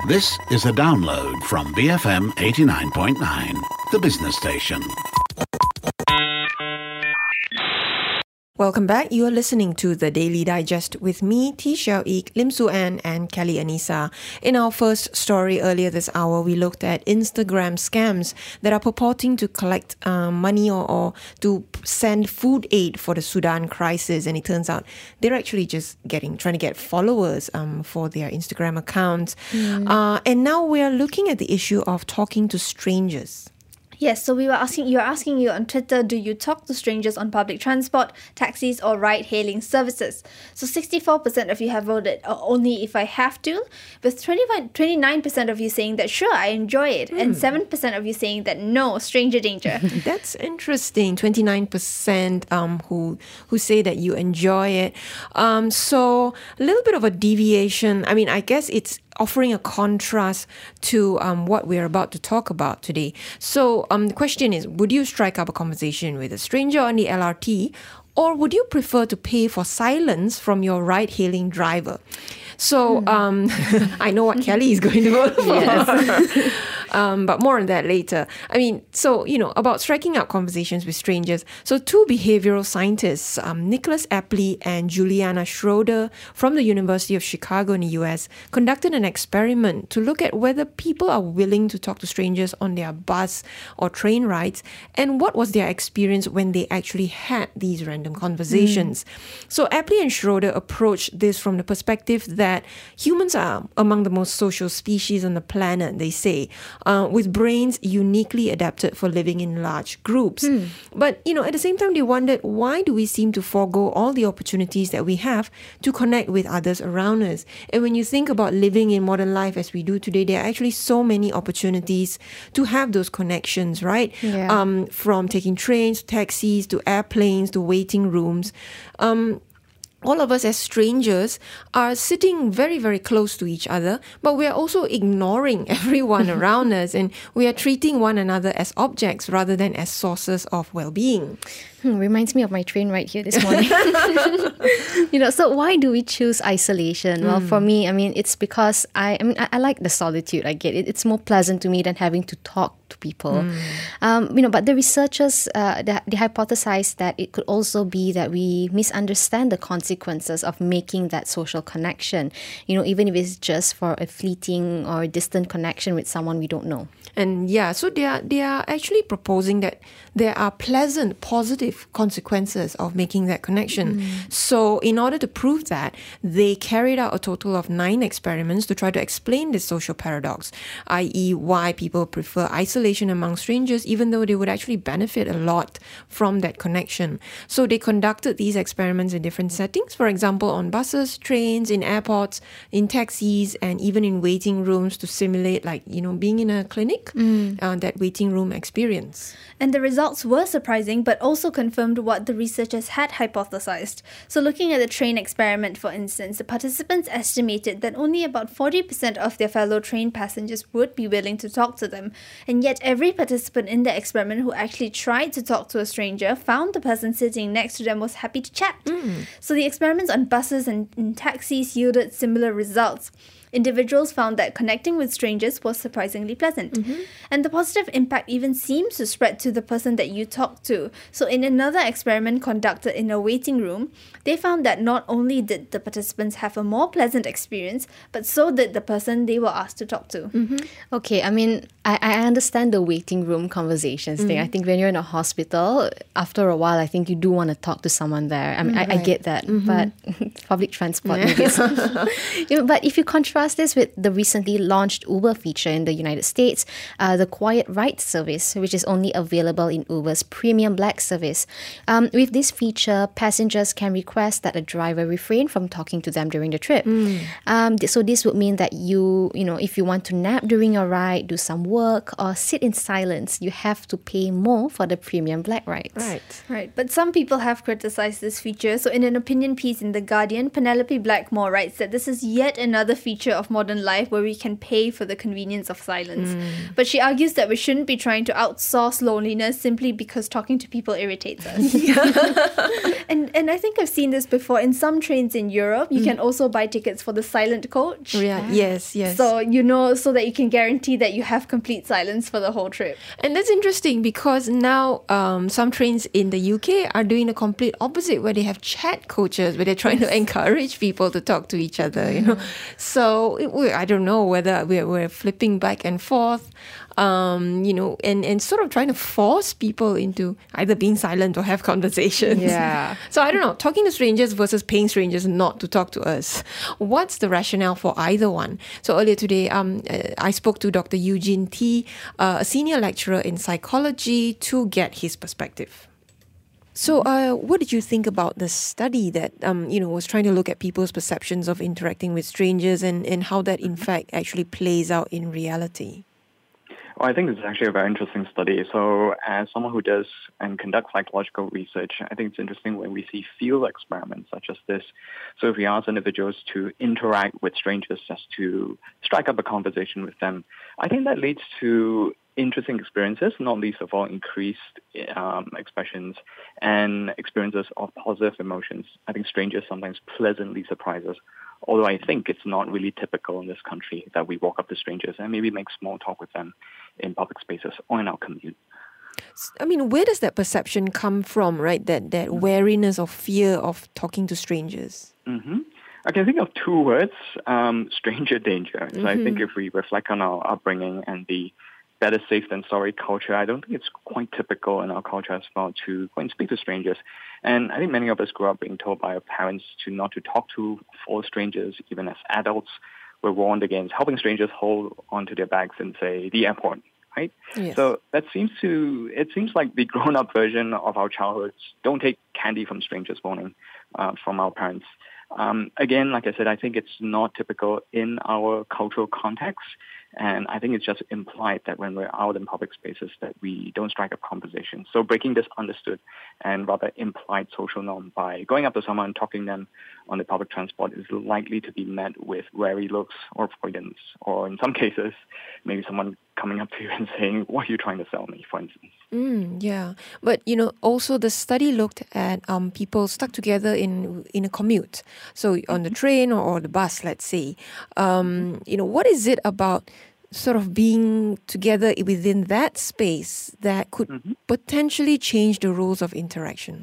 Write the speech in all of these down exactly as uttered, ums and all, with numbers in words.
This is a download from B F M eighty-nine point nine, the business station. Welcome back. You are listening to the Daily Digest with me, T. Xiao Ik, Lim Su An, and Kelly Anissa. In our first story earlier this hour, we looked at Instagram scams that are purporting to collect um, money or, or to send food aid for the Sudan crisis, and it turns out they're actually just getting trying to get followers um, for their Instagram accounts. Mm. Uh, and now we are looking at the issue of talking to strangers. Yes, so we were asking, you are asking you on Twitter, do you talk to strangers on public transport, taxis or ride-hailing services? So sixty-four percent of you have voted uh, only if I have to, with twenty-nine percent of you saying that sure, I enjoy it, mm. and seven percent of you saying that no, stranger danger. That's interesting. twenty-nine percent um, who who say that you enjoy it. Um, so a little bit of a deviation. I mean, I guess it's offering a contrast to um, what we're about to talk about today. So um, the question is, would you strike up a conversation with a stranger on the L R T, or would you prefer to pay for silence from your ride-hailing driver? So um, I know what Kelly is going to vote for. Yes. um, but more on that later. I mean, so, you know, about striking up conversations with strangers. So two behavioral scientists, um, Nicholas Epley and Juliana Schroeder from the University of Chicago in the U S, conducted an experiment to look at whether people are willing to talk to strangers on their bus or train rides, and what was their experience when they actually had these random conversations. Mm. So Epley and Schroeder approached this from the perspective that that humans are among the most social species on the planet, they say, uh, with brains uniquely adapted for living in large groups. Hmm. But, you know, at the same time, they wondered, why do we seem to forego all the opportunities that we have to connect with others around us? And when you think about living in modern life as we do today, there are actually so many opportunities to have those connections, right? Yeah. Um, from taking trains, taxis, to airplanes, to waiting rooms. Um, All of us as strangers are sitting very, very close to each other, but we are also ignoring everyone around us, and we are treating one another as objects rather than as sources of well-being. Hmm, reminds me of my train ride here this morning. You know, so why do we choose isolation? Mm. Well, for me, I mean, it's because I, I mean, I, I like the solitude. I get it. It's more pleasant to me than having to talk to people. Mm. Um, you know, but the researchers, uh, they, they hypothesized that it could also be that we misunderstand the consequences of making that social connection. You know, even if it's just for a fleeting or a distant connection with someone we don't know. And yeah, so they are they are actually proposing that there are pleasant, positive consequences of making that connection. Mm. So in order to prove that, they carried out a total of nine experiments to try to explain this social paradox, that is why people prefer isolation among strangers even though they would actually benefit a lot from that connection. So they conducted these experiments in different settings, for example, on buses, trains, in airports, in taxis, and even in waiting rooms to simulate, like, you know, being in a clinic. Mm. Uh, that waiting room experience. And the results were surprising, but also confirmed what the researchers had hypothesized. So looking at the train experiment, for instance, the participants estimated that only about forty percent of their fellow train passengers would be willing to talk to them. And yet every participant in the experiment who actually tried to talk to a stranger found the person sitting next to them was happy to chat. Mm. So the experiments on buses and, and taxis yielded similar results. Individuals found that connecting with strangers was surprisingly pleasant. Mm-hmm. And the positive impact even seems to spread to the person that you talk to. So in another experiment conducted in a waiting room, they found that not only did the participants have a more pleasant experience, but so did the person they were asked to talk to. Mm-hmm. Okay, I mean, I, I understand the waiting room conversations mm-hmm. thing. I think when you're in a hospital, after a while, I think you do want to talk to someone there. I mean, mm-hmm. I, I get that, mm-hmm. but public transport maybe it's you know, but if you contrast this with the recently launched Uber feature in the United States, uh, the Quiet Ride service, which is only available in Uber's Premium Black service. Um, with this feature, passengers can request that a driver refrain from talking to them during the trip. Mm. Um, so this would mean that you, you know, if you want to nap during your ride, do some work, or sit in silence, you have to pay more for the Premium Black rides. Right, right. But some people have criticized this feature. So in an opinion piece in The Guardian, Penelope Blackmore writes that this is yet another feature culture of modern life where we can pay for the convenience of silence. Mm. But she argues that we shouldn't be trying to outsource loneliness simply because talking to people irritates us. and and I think I've seen this before. In some trains in Europe, you mm. can also buy tickets for the silent coach. Yeah. Yes, yes. So, you know, so that you can guarantee that you have complete silence for the whole trip. And that's interesting because now um, some trains in the U K are doing the complete opposite, where they have chat coaches, where they're trying to encourage people to talk to each other, you know. So it, we, I don't know whether we're, we're flipping back and forth, um, you know, and, and sort of trying to force people into either being silent or have conversations. Yeah. So I don't know, talking to strangers versus paying strangers not to talk to us. What's the rationale for either one? So earlier today, um, I spoke to Doctor Eugene Tee, uh, a senior lecturer in psychology, to get his perspective. So, uh, what did you think about the study that um, you know was trying to look at people's perceptions of interacting with strangers and, and how that in fact actually plays out in reality? Well, I think it's actually a very interesting study. So, as someone who does and conducts psychological research, I think it's interesting when we see field experiments such as this. So, if we ask individuals to interact with strangers just to strike up a conversation with them, I think that leads to interesting experiences, not least of all increased um, expressions and experiences of positive emotions. I think strangers sometimes pleasantly surprise us, although I think it's not really typical in this country that we walk up to strangers and maybe make small talk with them in public spaces or in our commute. I mean, where does that perception come from, right? That that wariness or fear of talking to strangers? Mm-hmm. I can think of two words, um, stranger danger. So mm-hmm. I think if we reflect on our upbringing and the better safe than sorry culture, I don't think it's quite typical in our culture as well to go and speak to strangers. And I think many of us grew up being told by our parents to not to talk to all strangers, even as adults. We're warned against helping strangers hold onto their bags in, say, the airport, right? Yes. So that seems to, it seems like the grown-up version of our childhoods. Don't take candy from strangers warning uh, from our parents. Um, again, like I said, I think it's not typical in our cultural context. And I think it's just implied that when we're out in public spaces that we don't strike up conversation. So breaking this understood and rather implied social norm by going up to someone and talking to them on the public transport is likely to be met with wary looks or avoidance, or in some cases, maybe someone coming up to you and saying, "What are you trying to sell me?" for instance. Mm, yeah. But, you know, also the study looked at um, people stuck together in in a commute. So on the train or, or the bus, let's say. Um, you know, what is it about sort of being together within that space that could mm-hmm. potentially change the rules of interaction?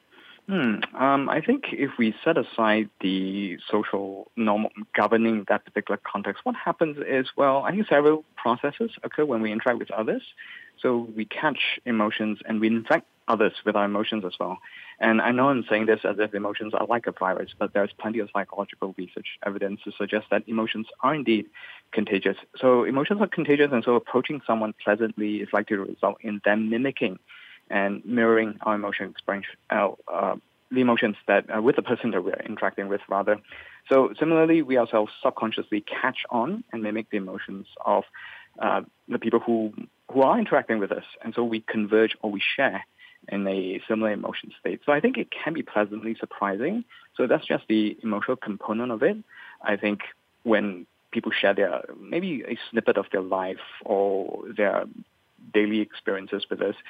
Hmm. Um, I think if we set aside the social norm governing that particular context, what happens is, well, I think several processes occur when we interact with others. So we catch emotions and we infect others with our emotions as well. And I know I'm saying this as if emotions are like a virus, but there's plenty of psychological research evidence to suggest that emotions are indeed contagious. So emotions are contagious, and so approaching someone pleasantly is likely to result in them mimicking and mirroring our emotion expression, uh, uh, the emotions that uh, with the person that we're interacting with, rather. So similarly, we ourselves subconsciously catch on and mimic the emotions of uh, the people who who are interacting with us, and so we converge or we share in a similar emotion state. So I think it can be pleasantly surprising. So that's just the emotional component of it. I think when people share their maybe a snippet of their life or their daily experiences with us,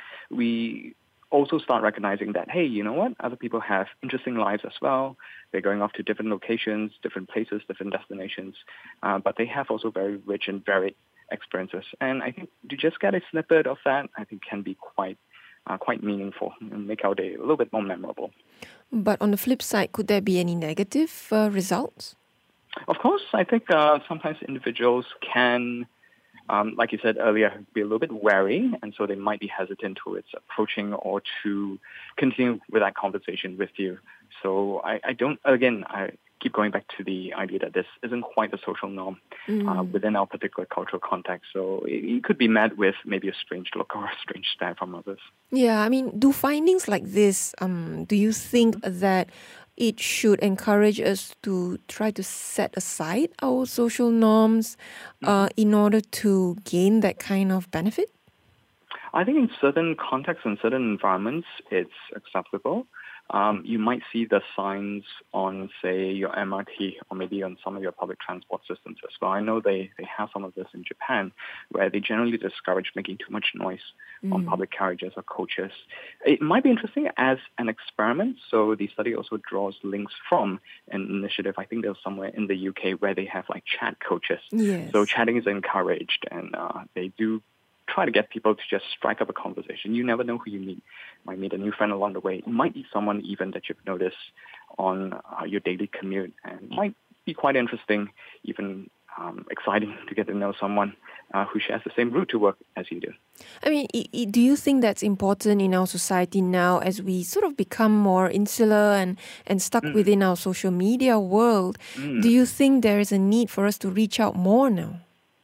we also start recognizing that, hey, you know what? Other people have interesting lives as well. They're going off to different locations, different places, different destinations, uh, but they have also very rich and varied experiences. And I think to just get a snippet of that, I think can be quite uh, quite meaningful and make our day a little bit more memorable. But on the flip side, could there be any negative uh, results? Of course, I think uh, sometimes individuals can, um, like you said earlier, be a little bit wary, and so they might be hesitant towards approaching or to continue with that conversation with you. So I, I don't, again, I keep going back to the idea that this isn't quite a social norm mm. uh, within our particular cultural context. So it, it could be met with maybe a strange look or a strange stare from others. Yeah, I mean, do findings like this, um, do you think that it should encourage us to try to set aside our social norms uh, in order to gain that kind of benefit? I think in certain contexts and certain environments, it's acceptable. um, you might see the signs on, say, your M R T or maybe on some of your public transport systems as well. I know they, they have some of this in Japan, where they generally discourage making too much noise mm. on public carriages or coaches. It might be interesting as an experiment. So the study also draws links from an initiative. I think there's somewhere in the U K where they have like chat coaches. Yes. So chatting is encouraged, and uh, they do try to get people to just strike up a conversation. You never know who you meet. You might meet a new friend along the way. It might be someone even that you've noticed on uh, your daily commute, and it might be quite interesting, even um, exciting to get to know someone uh, who shares the same route to work as you do. I mean, i- i- do you think that's important in our society now as we sort of become more insular and, and stuck mm. within our social media world? Mm. Do you think there is a need for us to reach out more now?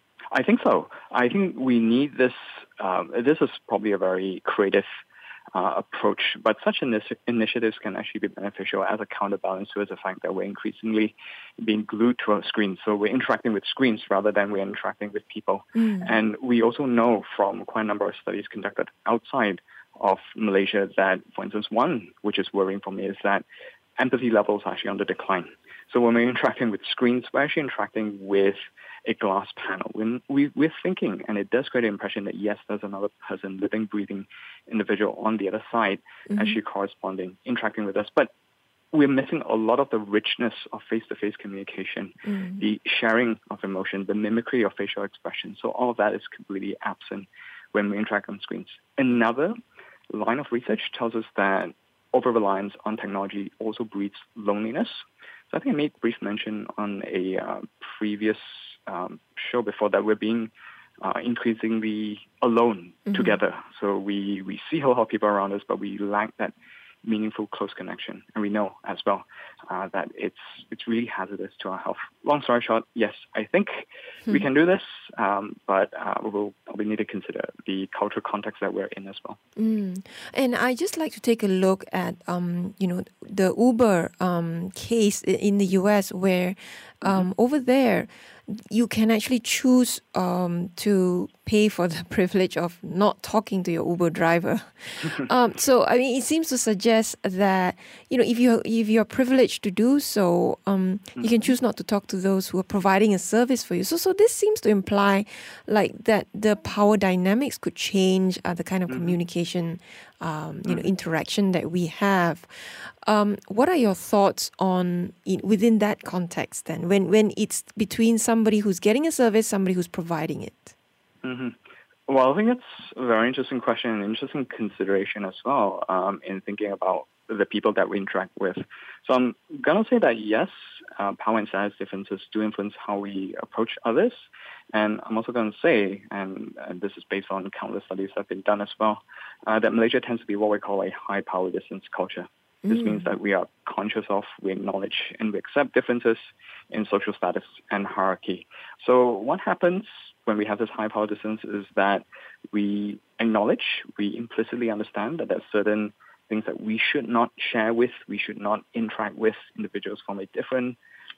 I think so. I think we need this. Um, this is probably a very creative uh, approach, but such initi- initiatives can actually be beneficial as a counterbalance to the fact that we're increasingly being glued to our screens. So we're interacting with screens rather than we're interacting with people. Mm. And we also know from quite a number of studies conducted outside of Malaysia that, for instance, one which is worrying for me is that empathy levels are actually on the decline. So when we're interacting with screens, we're actually interacting with a glass panel. When we, we're thinking, and it does create an impression that, yes, there's another person, living, breathing individual on the other side, mm-hmm. actually corresponding, interacting with us. But we're missing a lot of the richness of face-to-face communication, mm-hmm. the sharing of emotion, the mimicry of facial expression. So all of that is completely absent when we interact on screens. Another line of research tells us that over-reliance on technology also breeds loneliness. So I think I made brief mention on a uh, previous um, show before that we're being uh, increasingly alone mm-hmm. together. So we, we see a lot of people around us, but we lack that meaningful, close connection. And we know as well uh, that it's it's really hazardous to our health. Long story short, yes, I think hmm. we can do this, um, but uh, we will probably need to consider the cultural context that we're in as well. Mm. And I just like to take a look at, um, you know, the Uber um, case in the U S where um, mm-hmm. over there, you can actually choose um, to pay for the privilege of not talking to your Uber driver. um, so, I mean, it seems to suggest that, you know, if you're, if you're privileged to do so, um, mm-hmm. you can choose not to talk to those who are providing a service for you. So, so this seems to imply like that the power dynamics could change uh, the kind of mm-hmm. communication, um, you mm-hmm. know, interaction that we have. Um, what are your thoughts on in, within that context then, when, when it's between somebody who's getting a service, somebody who's providing it? Mm-hmm. Well, I think it's a very interesting question and interesting consideration as well um, in thinking about the people that we interact with. So I'm going to say that, yes, uh, power and status differences do influence how we approach others. And I'm also going to say, and, and this is based on countless studies that have been done as well, uh, that Malaysia tends to be what we call a high power distance culture. This mm. means that we are conscious of, we acknowledge, and we accept differences in social status and hierarchy. So what happens when we have this high power distance is that we acknowledge, we implicitly understand that there's certain things that we should not share with, we should not interact with individuals from a different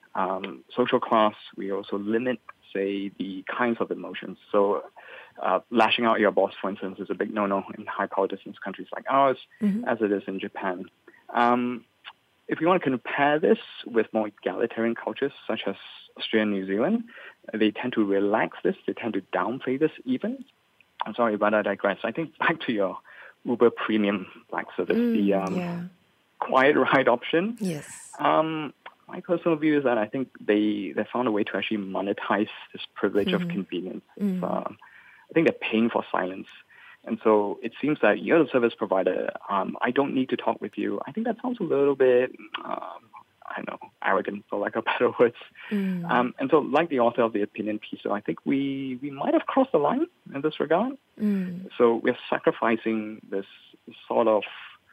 um, social class. We also limit, say, the kinds of emotions. So uh, lashing out at your boss, for instance, is a big no-no in high power distance countries like ours, mm-hmm. as it is in Japan. Um, if we want to compare this with more egalitarian cultures such as Australia and New Zealand, they tend to relax this, they tend to downplay this even. I'm sorry, but I digress. I think back to your Uber Premium Black service, mm, the um, yeah. quiet ride option. Yes. Um, my personal view is that I think they, they found a way to actually monetize this privilege mm-hmm. of convenience. Mm-hmm. Uh, I think they're paying for silence. And so it seems that you're the service provider. Um, I don't need to talk with you. I think that sounds a little bit, um, I don't know, arrogant, for lack of better words. Mm. Um, and so like the author of the opinion piece, so I think we, we might have crossed the line in this regard. Mm. So we're sacrificing this sort of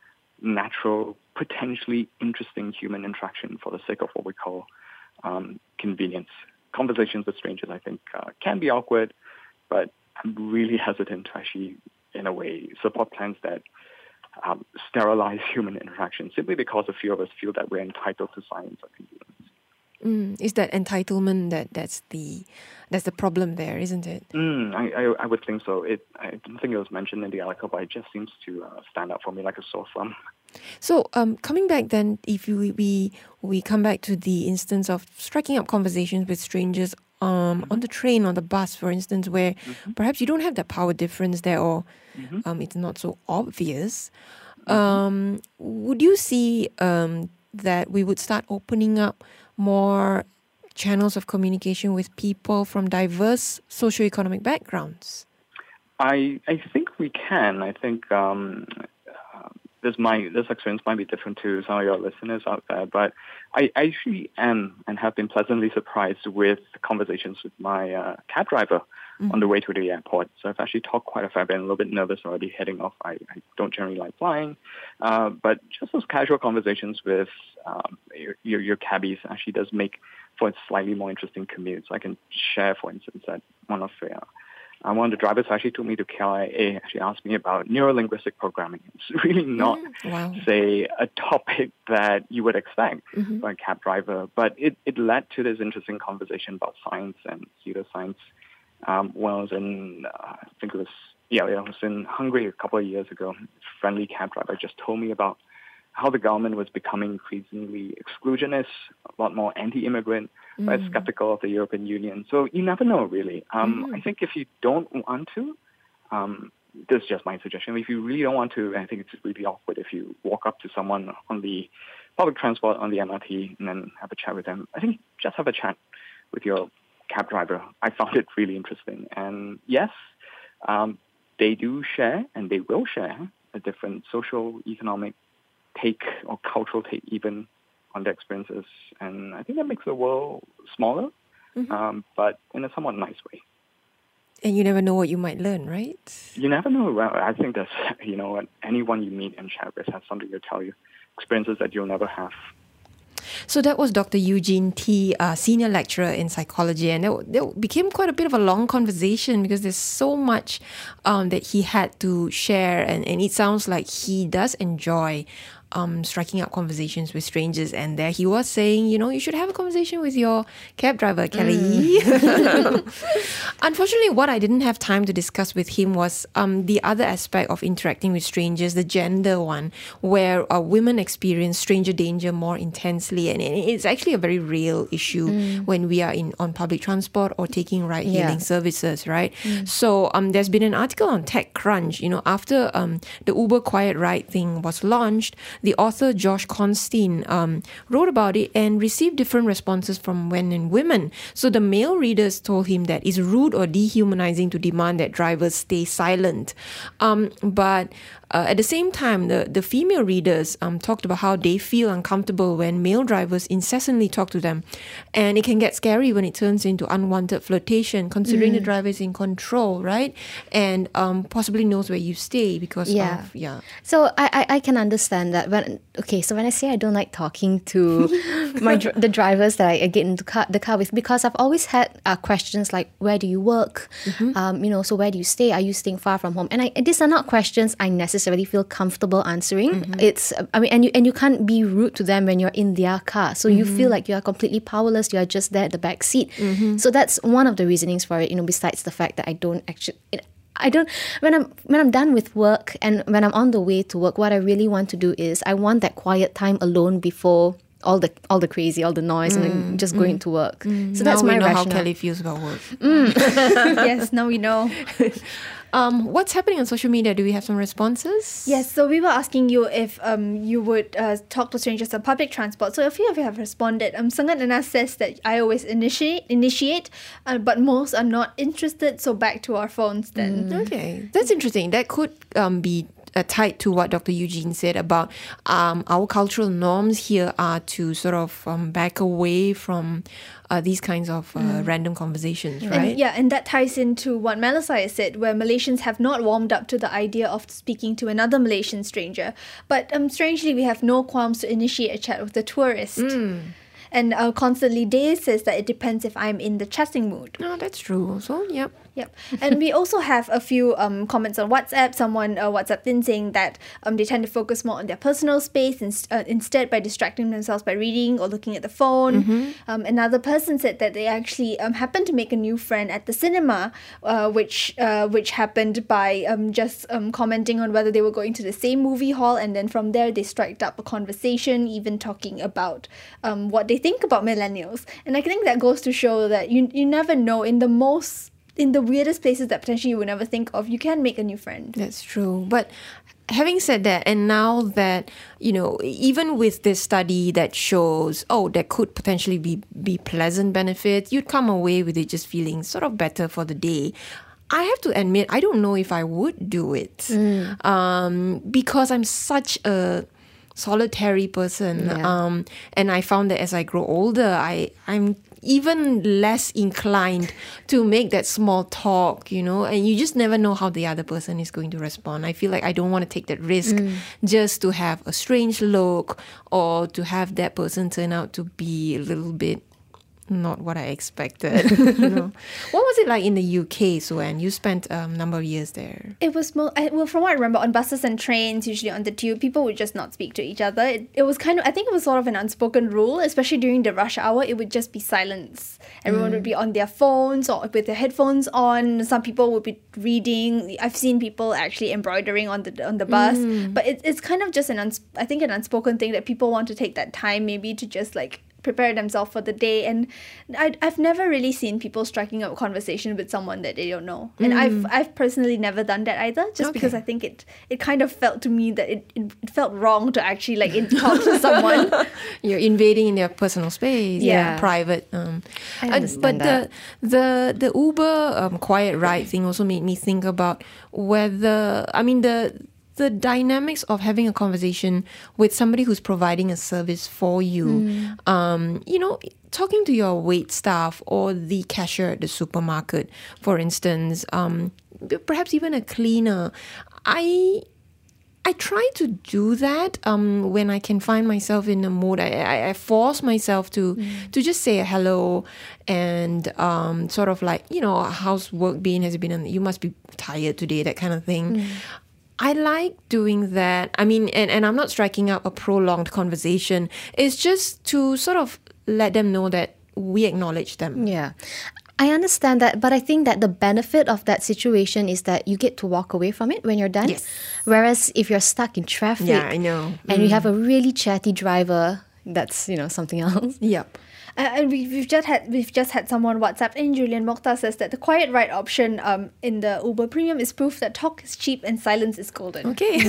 natural, potentially interesting human interaction for the sake of what we call um, convenience. Conversations with strangers, I think, uh, can be awkward, but I'm really hesitant to actually, in a way, support plans that um, sterilize human interaction simply because a few of us feel that we're entitled to silence or convenience. Mm, is that entitlement that that's the that's the problem there, isn't it? Mm, I, I I would think so. It I don't think it was mentioned in the article, but it just seems to uh, stand out for me like a sore thumb. So, um, coming back then, if we, we we come back to the instance of striking up conversations with strangers um, mm-hmm. on the train, on the bus, for instance, where mm-hmm. perhaps you don't have that power difference there, or mm-hmm. um, it's not so obvious. Mm-hmm. Um, would you see um, that we would start opening up more channels of communication with people from diverse socioeconomic backgrounds? I I think we can. I think. Um, This might this experience might be different to some of your listeners out there, but I, I actually am and have been pleasantly surprised with conversations with my uh, cab driver mm-hmm. on the way to the airport. So I've actually talked quite a fair bit. I'm a little bit nervous already heading off. I, I don't generally like flying, uh, but just those casual conversations with um, your, your your cabbies actually does make for a slightly more interesting commute. So I can share, for instance, that one of the uh, Uh, one of the drivers actually took me to K L I A, actually asked me about neurolinguistic programming. It's really not, mm, wow. say, a topic that you would expect mm-hmm. for a cab driver, but it, it led to this interesting conversation about science and pseudoscience. Um, when I was in, uh, I think it was, yeah, I was in Hungary a couple of years ago. A friendly cab driver just told me about how the government was becoming increasingly exclusionist, a lot more anti-immigrant, mm. right, skeptical of the European Union. So you never know, really. Um, mm. I think if you don't want to, um, this is just my suggestion, if you really don't want to, I think it's really awkward if you walk up to someone on the public transport, on the M R T, and then have a chat with them. I think just have a chat with your cab driver. I found it really interesting. And yes, um, they do share, and they will share, a different social, economic take or cultural take even on their experiences. And I think that makes the world smaller, mm-hmm. um, but in a somewhat nice way. And you never know what you might learn, right? You never know. Well, I think that's, you know, anyone you meet and chat with has something to tell you, experiences that you'll never have. So that was Doctor Eugene Tee, uh, senior lecturer in psychology, and that, that became quite a bit of a long conversation because there's so much um, that he had to share, and, and it sounds like he does enjoy Um, striking up conversations with strangers. And there he was saying, you know, you should have a conversation with your cab driver, Kelly. Mm. Unfortunately, what I didn't have time to discuss with him was um, the other aspect of interacting with strangers, the gender one, where uh, women experience stranger danger more intensely. And it's actually a very real issue mm. when we are in on public transport or taking ride-hailing yeah. services, right? Mm. So um, there's been an article on TechCrunch, you know, after um, the Uber Quiet Ride thing was launched, the author Josh Constine um, wrote about it and received different responses from men and women. So the male readers told him that it's rude or dehumanizing to demand that drivers stay silent. Um, but uh, at the same time, the, the female readers um, talked about how they feel uncomfortable when male drivers incessantly talk to them. And it can get scary when it turns into unwanted flirtation, considering mm. the driver is in control, right? And um, possibly knows where you stay because yeah. of, yeah. So I, I, I can understand that. When, okay, so when I say I don't like talking to my dr- the drivers that I get into car, the car with, because I've always had uh, questions like, where do you work? Mm-hmm. Um, you know, so where do you stay? Are you staying far from home? And I, these are not questions I necessarily feel comfortable answering. Mm-hmm. It's, I mean, and you and you can't be rude to them when you're in their car. So mm-hmm. you feel like you are completely powerless. You are just there at the back seat. Mm-hmm. So that's one of the reasonings for it. You know, besides the fact that I don't actually. It, I don't when I'm when I'm done with work and when I'm on the way to work, what I really want to do is I want that quiet time alone before all the all the crazy, all the noise, mm, and then just mm, going to work. Mm. So that's now my we know rationale. how Kelly feels about work. Mm. Yes, now we know. Um, what's happening on social media? Do we have some responses? Yes, so we were asking you if um you would uh, talk to strangers on public transport. So a few of you have responded. Um, Sangat Nana says that I always initiate, initiate, uh, but most are not interested. So back to our phones then. Mm. Okay, that's interesting. That could um be uh, tied to what Doctor Eugene said about um our cultural norms here are to sort of um, back away from uh, these kinds of uh, mm. random conversations, right? And, yeah, and that ties into what Melisai said, where Malaysians have not warmed up to the idea of speaking to another Malaysian stranger. But um, strangely, we have no qualms to initiate a chat with a tourist. Mm. And uh, Constantly Day says that it depends if I'm in the chatting mood. No, that's true also. Yep. Yep. And we also have a few um, comments on WhatsApp. Someone uh, WhatsApped in saying that um, they tend to focus more on their personal space in, uh, instead by distracting themselves by reading or looking at the phone. Mm-hmm. Um, another person said that they actually um, happened to make a new friend at the cinema, uh, which uh, which happened by um, just um, commenting on whether they were going to the same movie hall, and then from there they struck up a conversation, even talking about um, what they think about millennials. And I think that goes to show that you you never know, in the most in the weirdest places that potentially you would never think of, you can make a new friend. That's true. But having said that, and now that, you know, even with this study that shows, oh, there could potentially be, be pleasant benefits, you'd come away with it just feeling sort of better for the day. I have to admit, I don't know if I would do it. Mm. Um, because I'm such a solitary person. Yeah. Um, and I found that as I grow older, I, I'm even less inclined to make that small talk, you know, and you just never know how the other person is going to respond. I feel like I don't want to take that risk mm. just to have a strange look or to have that person turn out to be a little bit not what I expected. You know? What was it like in the U K, Sue-Ann? You spent a um, number of years there. It was, mo- I, well, from what I remember, on buses and trains, usually on the tube, people would just not speak to each other. It, it was kind of, I think it was sort of an unspoken rule, especially during the rush hour. It would just be silence. Everyone mm. would be on their phones or with their headphones on. Some people would be reading. I've seen people actually embroidering on the on the bus. Mm. But it, it's kind of just an, uns- I think, an unspoken thing that people want to take that time maybe to just like prepare themselves for the day. And I, I've never really seen people striking up a conversation with someone that they don't know. And mm. I've I've personally never done that either, just okay. because I think it it kind of felt to me that it, it, it felt wrong to actually like in, talk to someone. You're invading in their personal space, yeah, yeah. private. Um, I understand but that. the the the Uber um, quiet ride thing also made me think about whether, I mean, the the dynamics of having a conversation with somebody who's providing a service for you. Mm. Um, you know, talking to your wait staff or the cashier at the supermarket, for instance, um, perhaps even a cleaner. I I try to do that um, when I can find myself in a mood. I, I, I force myself to mm. to just say hello and um, sort of like, you know, how's work been? Has it been? You must be tired today, that kind of thing. Mm. I like doing that. I mean, and, and I'm not striking up a prolonged conversation. It's just to sort of let them know that we acknowledge them. Yeah. I understand that, but I think that the benefit of that situation is that you get to walk away from it when you're done. Yes. Whereas if you're stuck in traffic, yeah, I know. and mm. you have a really chatty driver, that's, you know, something else. Yep. Uh, and we, we've just had we've just had someone WhatsApp in. Julian Mokhtar says that the quiet ride option um, in the Uber Premium is proof that talk is cheap and silence is golden. Okay.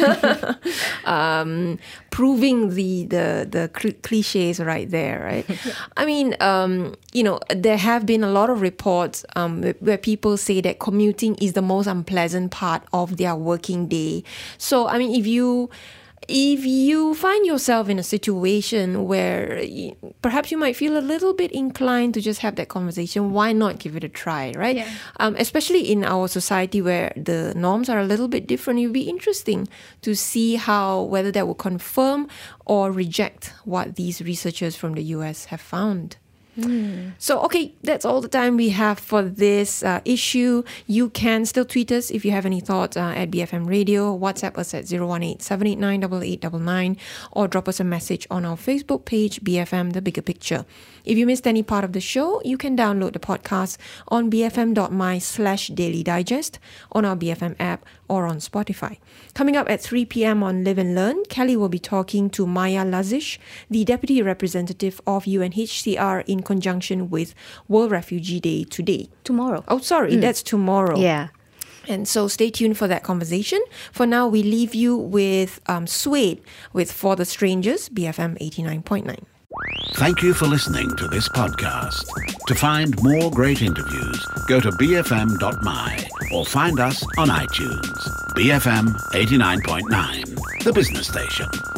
um, proving the the the cl- cliches right there, right? Yeah. I mean, um, you know, there have been a lot of reports um, where people say that commuting is the most unpleasant part of their working day. So, I mean, if you If you find yourself in a situation where perhaps you might feel a little bit inclined to just have that conversation, why not give it a try, right? Yeah. Um, especially in our society where the norms are a little bit different, it would be interesting to see how, whether that will confirm or reject what these researchers from the U S have found. Mm. So, okay, that's all the time we have for this uh, issue. You can still tweet us if you have any thoughts uh, at B F M Radio, WhatsApp us at zero one eight, seven eight nine, eight eight nine nine, or drop us a message on our Facebook page, B F M The Bigger Picture. If you missed any part of the show, you can download the podcast on bfm.my slash daily digest, on our B F M app, or on Spotify. Coming up at three p.m. on Live and Learn, Kelly will be talking to Maya Lazish, the Deputy Representative of U N H C R in conjunction with World Refugee Day today. Tomorrow. Oh, sorry, mm. that's tomorrow. Yeah. And so stay tuned for that conversation. For now, we leave you with um, Suede with For the Strangers, B F M eighty-nine point nine. Thank you for listening to this podcast. To find more great interviews, go to b f m dot m y or find us on iTunes. B F M eighty-nine point nine, the business station.